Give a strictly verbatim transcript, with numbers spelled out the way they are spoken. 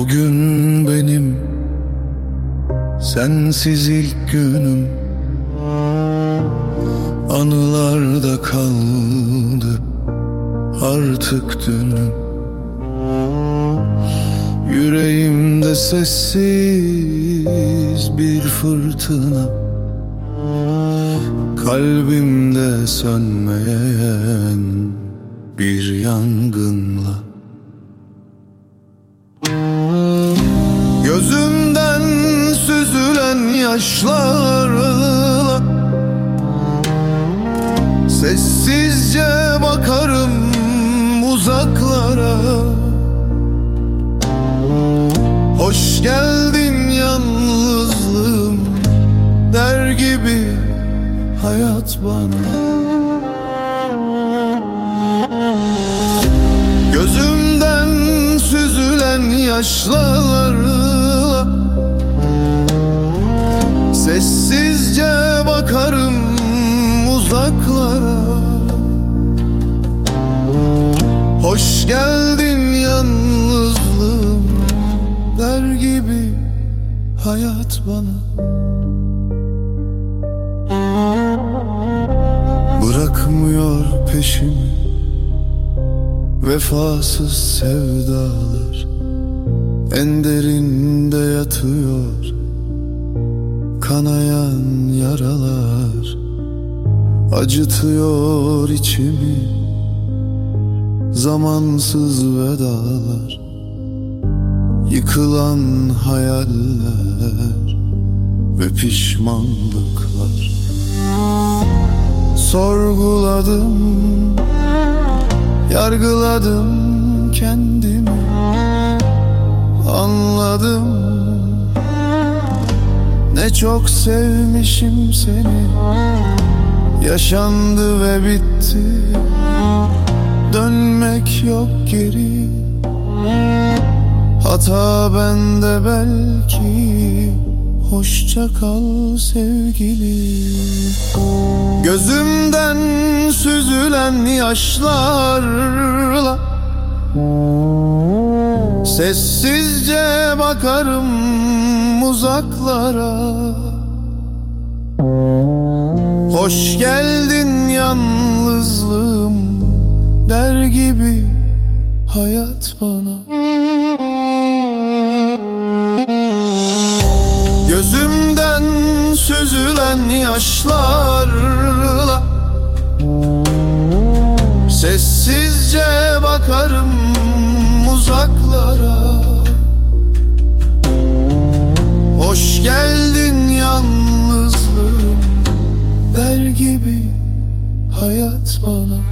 Bugün benim sensiz ilk günüm, anılarda kaldı artık dünüm. Yüreğimde sessiz bir fırtına, kalbimde sönmeyen bir yangınla. Gözümden süzülen yaşlarla sessizce bakarım uzaklara. Hoş geldin yalnızlığım der gibi hayat bana. Gözümden süzülen yaşlarla sessizce bakarım uzaklara. Hoş geldin yalnızlığım der gibi hayat bana. Bırakmıyor peşimi vefasız sevdalar, en derinde yatıyor kanayan yaralar. Acıtıyor içimi zamansız vedalar, yıkılan hayaller ve pişmanlıklar. Sorguladım, yargıladım kendimi, anladım ne çok sevmişim seni. Yaşandı ve bitti, dönmek yok geri. Hata bende belki, hoşça kal sevgili. Gözümden süzülen yaşlarla sessizce bakarım uzaklara. Hoş geldin yalnızlığım der gibi hayat bana. Gözümden süzülen yaşlarla sessizce bakarım uzaklara. Hoş geldin yalnızlığım der gibi hayat bana.